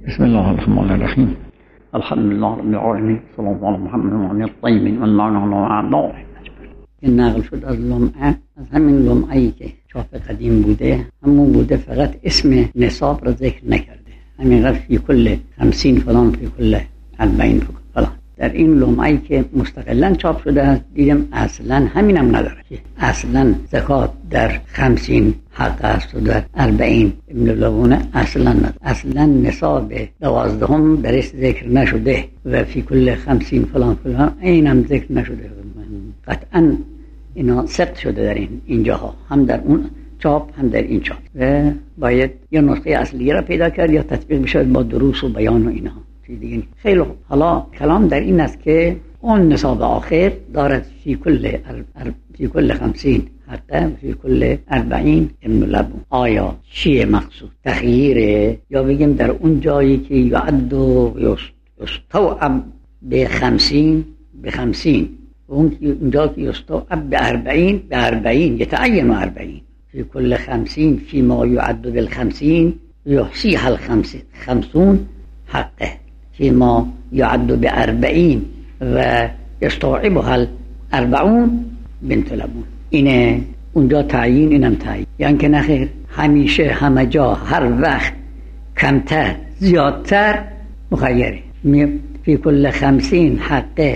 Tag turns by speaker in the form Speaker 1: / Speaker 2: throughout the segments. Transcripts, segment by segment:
Speaker 1: بسم الله الرحمن الرحیم. الحمد لله رب العالمین، صلی الله علی محمد و علی الطیبین و اللعنة و اعدائهم. این نقل شد از لمعه، از همین لمعه‌ای که چاپ قدیم بوده همون بوده، فقط اسم نصاب را ذکر نکرده. همین قدر فی کل 50 فلان، فی کل 40 فلان. در این لمعه‌ای که مستقلاً چاپ شده است دیدم اصلاً همینم نداره. اصلاً زکات در 50 حق است و در 40 ابن لبونه اصلاً نداره. اصلاً نصاب 12 درش ذکر نشده و فی کل 50 فلان فلان اینم ذکر نشده. قطعاً اینا سقط شده در اینجاها، هم در اون چاپ هم در این چاپ، و باید یا نسخه اصلی را پیدا کرد یا تطبیق بشه با دروس و بیان و اینا. دیگه خیلی خوب. حالا کلام در این است که اون نصاب آخر دارد فی کل 50 حقه، فی کل 40 ابن لبون. آیا چیه مقصود؟ تغییره یا بگیم در اون جایی که یعد و یستوعب به 50 به 50، اونجا که یستوعب به 40 به 40 یتعین 40 فی کل 50 فی ما یعد بالخمسین یحصیها الخمسون حقه فيما يعد ب40 ويستوعبها 40 بنت لبون. اینه اونجا تعیین، اینم تعیین. یعنی که نخیر، همیشه همه جا هر وقت کمتر زیادتر مخیره. فی کل 50 حقه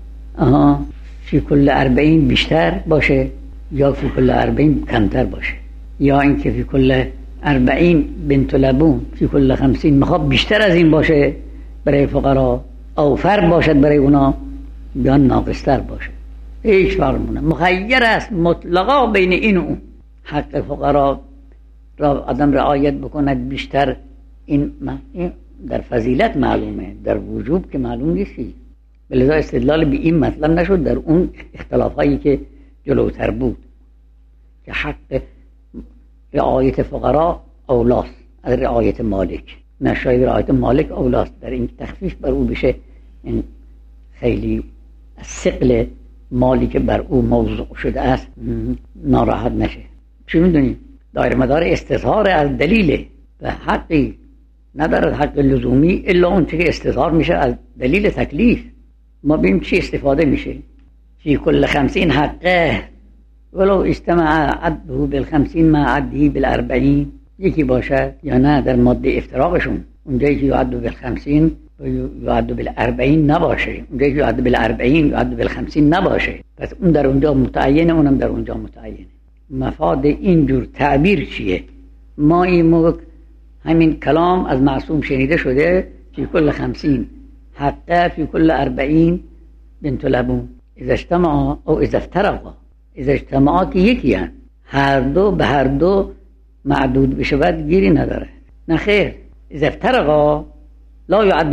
Speaker 1: فی کل 40 بیشتر باشه یا فی کل 40 کمتر باشه، یا اینکه فی کل 40 بنت لبون فی کل 50 میخواد بیشتر از این باشه برای فقرا، اوفر باشد برای اونا یا ناقصتر باشه. هیچ فرق نمیکنه، مخیر است مطلقا بین این و اون. حق فقرا را آدم رعایت بکند بیشتر، این در فضیلت معلومه، در وجوب که معلوم نیستی. بلذا استدلال به این مطلب نشد در اون اختلافایی که جلوتر بود که حق رعایت فقرا اولاست از رعایت مالک. نه، شاید رعایت مالک اولاست، در این تخفیف بر او بشه، این خیلی ثقل مالی که بر او موضوع شده است ناراحت نشه. چی میدونی؟ دایر مدار استظهار از دلیله و حقی ندارد، حق لزومی الا اون که استظهار میشه از دلیل تکلیف. ما بیم چی استفاده میشه؟ فی کل 50 حقه ولو اجتمع عده بال50 مع عده بال40 یکی باشد یا نه. در ماده افتراقشون اونجایی که یعد بال50 و یعد بال40 نباشه، اونجایی که یعد بال40 یعد بال50 نباشه، پس اون در اونجا متعینه، اونم در اونجا متعینه. مفاد اینجور تعبیر چیه؟ ما این همین کلام از معصوم شنیده شده فی کل 50 حقه فی کل 40 بنت لبون اذا اجتمعا او اذا افترقا. اذا اجتماعا که یکی هن، هر دو به هر دو معدود بشود گیری نداره. نه خیر، اذا افترقا لا يعد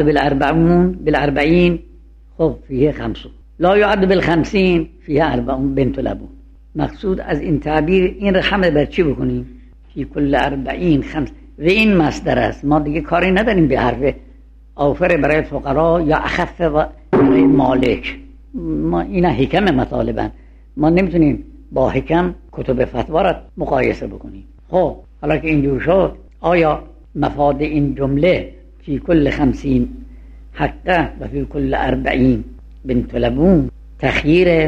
Speaker 1: بال40 خب فیه 50 لا يعد بال50 فیه 40 بنت لبون. مقصود از این تعبیر این رحمه بر چی بکنیم؟ فی کل 40 5 و این مصدر است. ما دیگه کاری نداریم به حرف اوفر برای فقرا یا اخف برای مالک. ما اینا حکم مطالبن، ما نمیتونیم با حکم کتب فتوا را مقایسه بکنیم. خب حالا که اینجور شد، آیا مفاد این جمله فی کل 50 حقه و فی کل 40 بنت لبون تخییر،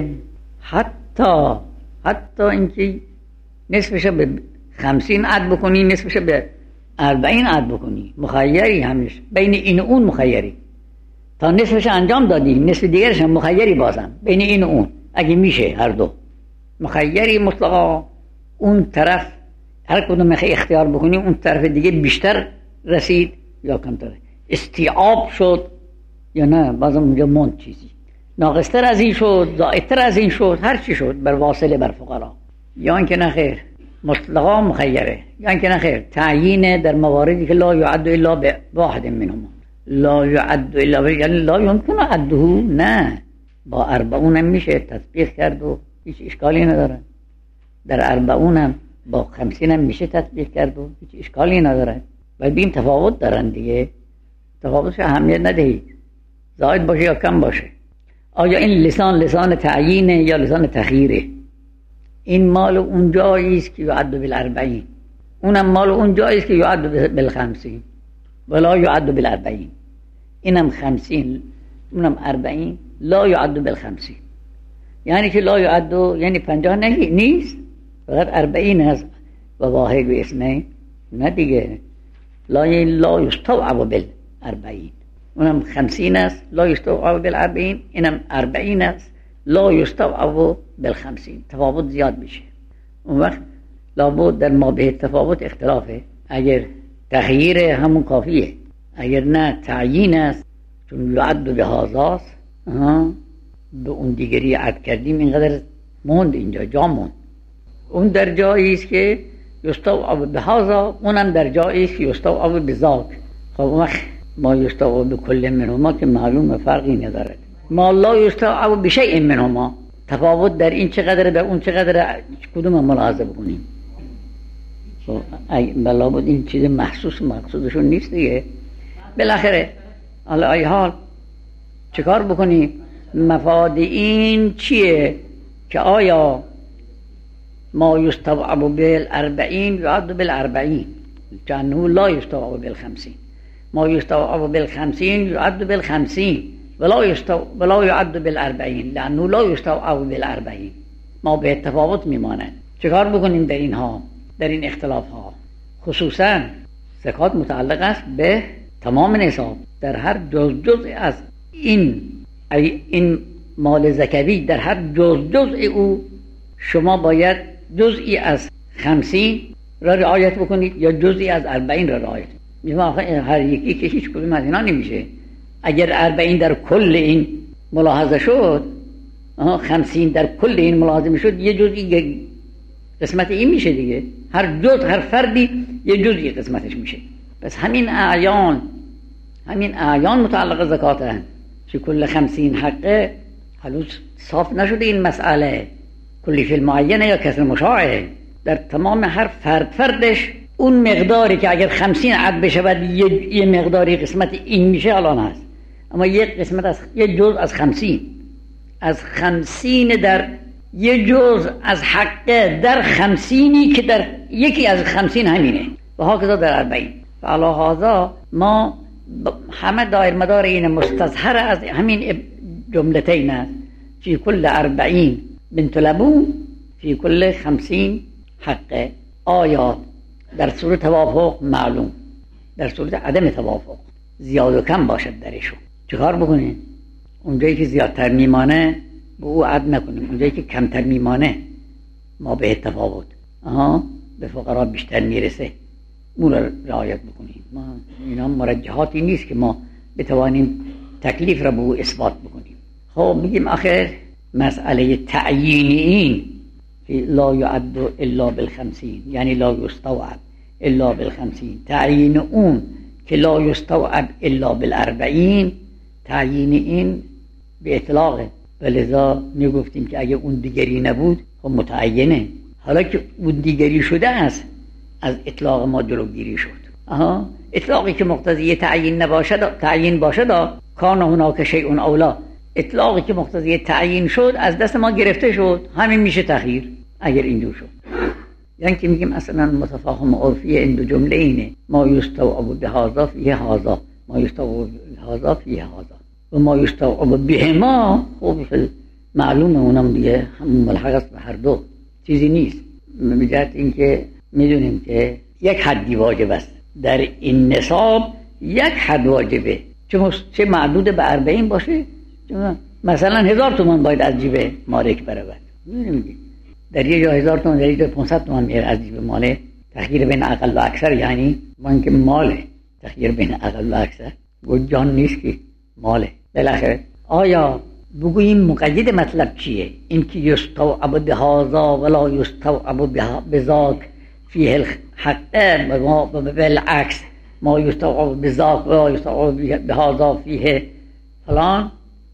Speaker 1: حتی اینکه نصفش به 50 عد بکنی، نصفش به 40 عد بکنی، مخیری همیشه بین این و اون مخیری. تا نصفش انجام دادی، نصف دیگرش هم مخیری، بازم بین این و اون اگه میشه هر دو مخیری مطلقا. اون طرف هر کدوم میخوای اختیار بکنی، اون طرف دیگه بیشتر رسید یا کمتر، استیعاب شد یا نه، بازم اونجا موند چیزی، ناقصتر از این شد، زائدتر از این شد، هر چی شد بر واصله بر فقرا. یا اینکه نخیر مطلقا مخیره، یا اینکه نخیر تعیین در مواردی که لا یعد الا بواحد منهم، لا یعد الا یعنی لا یمکن عده، نه با 40 هم میشه تطبیق کرد و هیچ اشکالی نداره. در 40 هم با 50 هم میشه تطبیق کرد و هیچ اشکالی نداره. و بیم تفاوت دارن دیگه، تفاوتش اهمیت ندهید، زائد باشه یا کم باشه. آیا این لسان تعیینه یا لسان تخییره؟ این مال اون جایی است که یعد بال40، اونم مال اون جایی است که یعد بال50. ولا يعد بالاربعین، اینم 50 اونم 40 لا يعد بالخمسین. یعنی که لا يعد یعنی 50 نیست، فقط 40 هست و واحد و اثنین نه دیگه. لا يستوعب بالاربعین، اونم 50 است لا يستوعب بالاربعین، اینم 40 است لا يستوعب بالخمسین. تفاوت زیاد میشه. اون وقت لابد در ما به تفاوت اختلافه. اگر تغییر همون کافیه، اگر نه تعیین است، چون یعد به هازاست به اون دیگری عد کردیم اینقدر موند، اینجا جا موند. اون در جایی است که یستوعب به هازا، اونم در جایی است که یستوعب به ذاک. خب اون وقت ما یستوعب به کل منهما که معلوم فرقی ندارد. ما لا یستوعب به شیء منهما، تفاوت در این چقدر در اون چقدر، کدوم ملاحظه بکنیم؟ بلا بود این چیز محسوس مقصودشون نیست دیگه. بالاخره حالا ای حال چه کار بکنیم؟ مفاد این چیه که آیا ما یستوعب بالاربعین یعد بالاربعین چنه لا یستوعب بالخمسین، ما یستوعب بالخمسین یعد بالخمسین ولا یعد بالاربعین لانه لا یستوعب بالاربعین. ما به تفاوت میماند. چه کار بکنیم در اینها، در این اختلاف ها؟ خصوصا زکات متعلق است به تمام نصاب. در هر جزء از این مال زکوی، در هر جزء او شما باید جزئی از 50 را رعایت بکنید یا جزئی از 40 را رعایت. هر یکی که هیچ کدوم از اینا نمیشه. اگر 40 در کل این ملاحظه شد، 50 در کل این ملاحظه میشد، یه جزئی قسمت این میشه دیگه. هر جزء، هر فردی یه جزئی قسمتش میشه. پس همین اعیان متعلق زکات هست که کل 50 حقه. هنوز صاف نشده این مسئله کلی فی المعینه یا کسر مشاعه. در تمام هر فردش اون مقداری که اگر 50 عد بشود یه مقداری قسمت این میشه الان هست، اما یک قسمت از یه جزء از 50 در یه جزء از حقه در 50 که در یکی از 50 همینه و هاکذا در 40. فعلا هذا ما همه دایر مدار این مستظهر از همین جملتین است فی کل 40 بنت لبون فی کل 50 حقه. آیا در صورت توافق معلوم، در صورت عدم توافق زیاد و کم باشد درشون چه کار بکنیم؟ اونجایی که زیادتر میمانه به او عد نکنیم، اونجایی که کمتر میمانه ما به تفاوت به فقرا بیشتر میرسه اون را رعایت بکنیم. ما اینا مرجحاتی نیست که ما بتوانیم تکلیف را به او اثبات بکنیم. خب میگیم آخر مسئله تعیین این لا یعد الا بالخمسین، یعنی لا یستوعب الا بالخمسین، تعیین اون که لا یستوعب الا بالاربعین، تعیین این به اطلاقه. ولذا میگفتیم که اگه اون دیگری نبود خب متعینه. حالا که اون دیگری شده است از اطلاق ما جلوگیری شد. اطلاقی که مقتضی تعیین نباشد، تعیین باشد، کان هناک شیء اولا. اطلاقی که مقتضی تعیین شد از دست ما گرفته شد، همین میشه تغییر اگر اینجور شد. یعنی که میگیم اصلا متفاهم عرفی این دو جمله اینه: ما یستوعب بهذا فیه هذا، ما یستوعب بهذا فیه هذا و ما یستوعب بهما. خب معلومه اونم دیگه همون ملحق است به هر دو، چیزی نیست. به جهت اینکه میدونیم که یک حدی واجب است در این نصاب، یک حد واجبه، چه معدود به 40 باشه، مثلا 1000 تومان باید از جیب مالک برود. میدونیم در یه جا 1000 تومان، در یه جا 500 تومان میره از جیب مالک. تخییر بین اقل و اکثر یعنی من که ماله، تخییر بین اقل و اکثر گوی جان نیست که ماله. بالاخره آیا بگوییم مقید مطلب چیه؟ این که یستوعب بهذا ولا یستوعب بذاک فیه الحق و بالعکس ما یستوعب بذاک ولا یستوعب بهذا فیه فلان.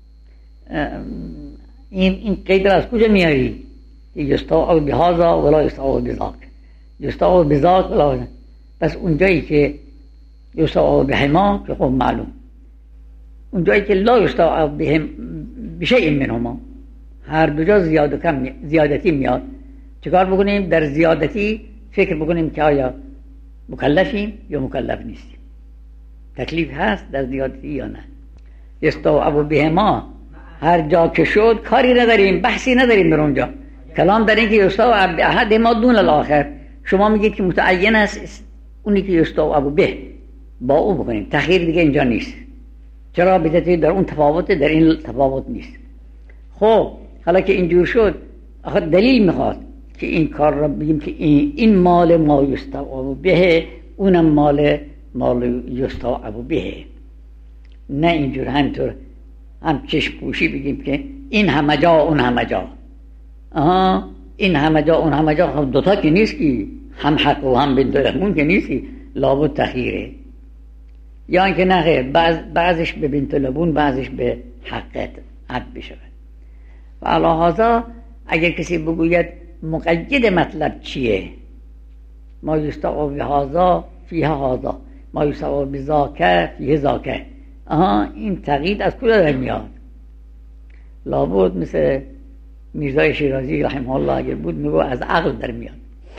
Speaker 1: این قید را از کجا میاری؟ یستوعب بهذا ولا یستوعب بذاک، یستوعب بذاک ولا. پس اونجایی که یستوعب بهما که خب معلوم، اونجایی که لا یستوعب بهم بشیء منهما، هر دو جا زیاد و کم زیادتی میاد. چیکار بکنیم؟ در زیادتی فکر بکنیم که آیا مکلفیم یا مکلف نیستیم. تکلیف هست در زیادتی یا نه؟ یستوعب بهما هر جا که شد کاری نداریم، بحثی نداریم در اونجا. کلام در این که یستوعب احدهما دون الاخر. شما میگید که متعین است اونی که یستوعب به با او بکنیم، تخییر دیگه اینجا نیست. چرا؟ بدید در اون تفاوت، در این تفاوت نیست. خب حالا که اینجور شد، آخه دلیل میخواد که این کار را بگیم که این مال ما یستوعب به، اونم مال یستوعب به. نه اینجور همینطور هم چشم پوشی بگیم که این همه جا اون همه جا. این همه جا اون همه جا، خب دوتا که نیست که هم حق و هم بنت لبون که نیست که، لابد تخییره. یا اینکه نه خیر، بعضش به بنت لبون بعضش به حقت عد بشود. و علی هذا اگر کسی بگوید مقید مطلب چیه، ما یستوعب بهذا فیه هذا، ما یستوعب بذاک فیه ذاک، این تقیید از کجا در میاد؟ لابد مثل میرزای شیرازی رحمه الله اگر بود میگو از عقل در میاد.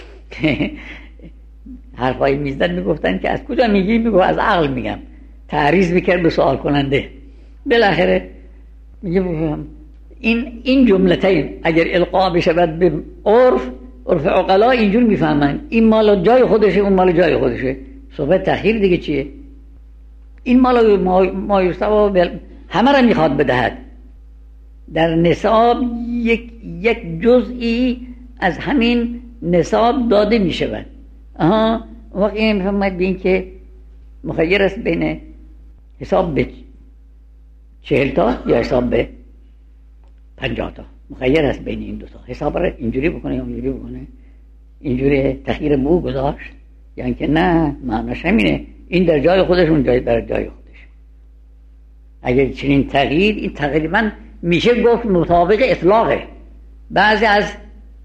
Speaker 1: حرفای میزدن میگفتن که از کجا میگی؟ میگو از عقل میگم. تعریض میکرد به سوال کننده. بالاخره میگه این جملتین اگر القا بشود به عرف عقلا اینجور میفهمن این مال جای خودشه اون مال جای خودشه. صحبت تخییر دیگه چیه؟ این مال ما یستوعب همه را میخواد بدهد. در نصاب یک جزئی از همین نصاب داده میشود. وقت این میفهمد به این که مخیر است بین حساب به 40 تا یا حساب به 50 تا. مخیر است بین این دوتا. حساب را اینجوری بکنه یا اونجوری بکنه. اینجوری تخییر مو گذاشت یا اینکه نه معناش همینه، این در جای خودش اون در جای خودش. اگر چنین تغییر، این تقریبا میشه گفت مطابق اطلاقه. بعضی از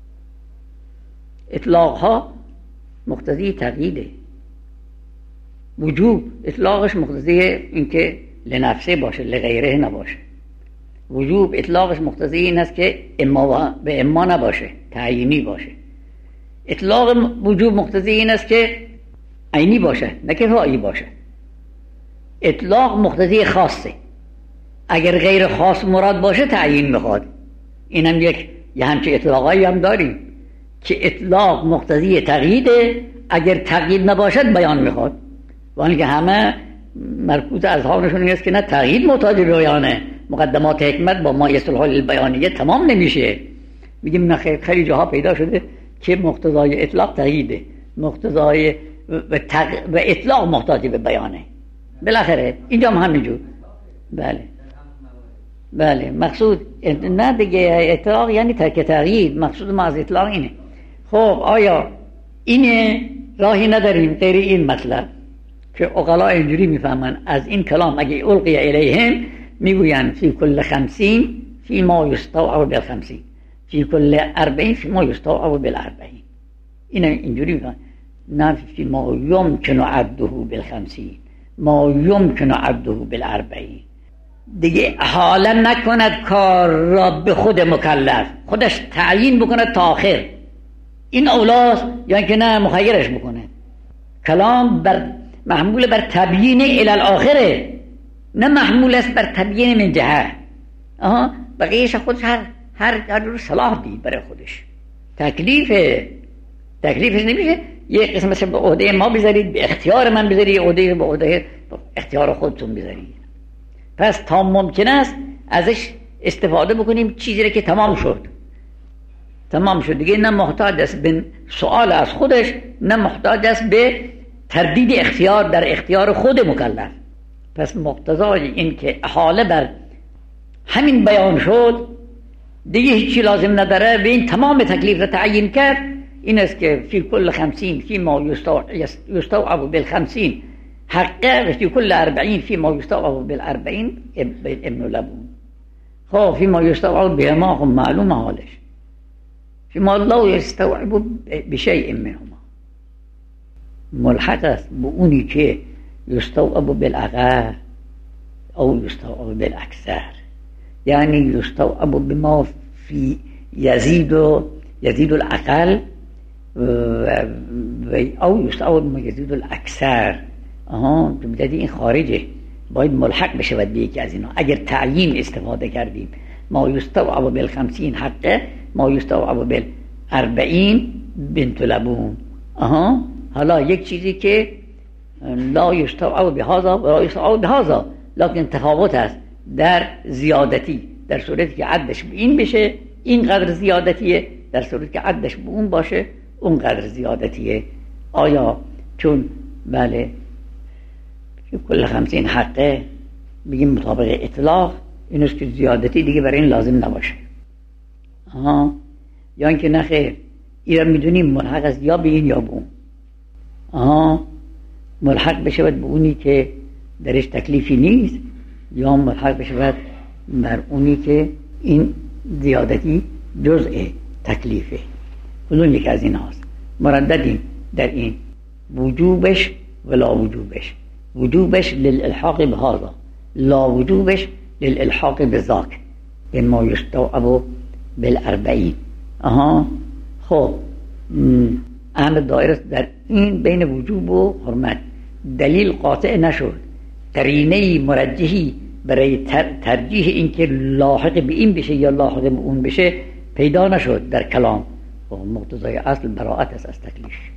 Speaker 1: اطلاق ها مقتضی تقییده. وجوب اطلاقش مقتضی اینکه لنفسه باشه، لغیره نباشه. وجوب اطلاقش مقتضی این است که اما به اما نباشه، تعیینی باشه. اطلاق وجوب مقتضی این است که عینی باشه، نه کفایی باشه. اطلاق مقتضی خاصه. اگر غیر خاص مراد باشه تعیین میخواد. اینم یه همچه اطلاقایی هم داریم که اطلاق مقتضی تقییده، اگر تقیید نباشد بیان میخواد. وانی که همه مرکوز اذهانشون این است که نه تقیید محتاج به بیانه، مقدمات حکمت با ما اصطلاح البیانیه تمام نمیشه. میگیم نه خیلی جاها پیدا شده که مقتضای اطلاق تقییده، مقتضای و اطلاق محتاج به بیانه. بالاخره اینجا هم همینجور. بله مقصود نه دیگه اطلاق یعنی ترک تقیید. مقصود ما از اطلاق اینه. خب آیا اینه راهی نداریم غیر این مطلب که عقلا اینجوری میفهمن از این کلام؟ اگه القی الیهم میگوین فی کل 50 فی ما یستوعب بال50 فی کل 40 فی ما یستوعب بال40. اینه اینجوری میفهمن. نه فی ما یمکن عده بال50 ما یمکن عده بال40. دیگه حالا نکند کار را به خود مکلف، خودش تعیین بکند تا آخر این اولاست یا اینکه نه مخیرش بکنه. کلام محمول بر تبیین الی الاخره، نه محمول است بر تبیین من جهه. بقیهش خودش هر رو صلاح دید برای خودش. تکلیفش نمیشه یه قسمتش به عهده ما بذارید، به اختیار من بذارید، عهده به عهده اختیار خودتون بذارید. پس تا ممکن است ازش استفاده بکنیم چیزی را که تمام شد دیگه، نه محتاج است به سوال از خودش، نه محتاج است به تردید اختیار در اختیار خود مکلف. پس مقتضای این که احاله بر همین بیان شد دیگه هیچی لازم نداره به این تمام تکلیف را تعیین کرد. این است که فی کل 50 فی ما یستوعب بال50 حقه و فی کل 40 فی ما یستوعب بال40 ابن لبون. خب فی ما یستوعب به ما هم معلوم حالش، فی ما لا یستوعب بشیء منهما ملحق است به اونی که یستوعب بالاقل او یستوعب بالاکثر، یعنی یستوعب بما فی یزید الاقل او یستوعب بما یزید الاکثر، تو میدادی این خارجه، باید ملحق بشود به یکی از اینا. اگر تعیین استفاده کردیم ما یستوعب بالخمسین حقه، ما یستوعب بالاربعین بنت لبون. حالا یک چیزی که لا یستوعب بهذا و لا یستوعب بهذا، لکن تفاوت است در زیادتی. در صورتی که عدش به این بشه اینقدر زیادتیه، در صورتی که عدش به اون باشه اونقدر زیادتیه. آیا چون بله کل 50 حقه بگیم مطابق اطلاق، اینوست که زیادتی دیگه برای این لازم نباشه. یا اینکه نه خیر، این را میدونیم ملحق است یا به این یا به اون. ملحق بشود به اونی که درش تکلیفی نیست، یا ملحق بشود بر اونی که این زیادتی جزء تکلیفه. کدوم یک از این هاست؟ مرددیم در این وجوبش و لا وجوبش. وجوبش للالحاق بهذا، لا وجوبش للالحاق بذاک، بما یستوعب بالاربعین. خب اهم دایره در این بین وجوب و حرمت دلیل قاطع نشد، قرینه مرجحی برای ترجیح این که لاحق به این بشه یا لاحق به اون بشه پیدا نشد در کلام. مقتضای اصل براءت است از تکلیف.